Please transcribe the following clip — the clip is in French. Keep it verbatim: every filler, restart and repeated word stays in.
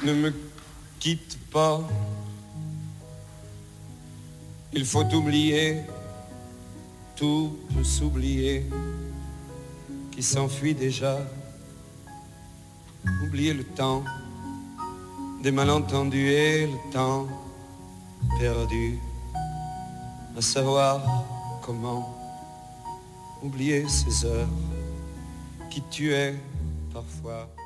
Ne me quitte pas. Il faut oublier, tout peut s'oublier, qui s'enfuit déjà. Oublier le temps des malentendus et le temps perdu, à savoir comment oublier ces heures qui tuaient parfois.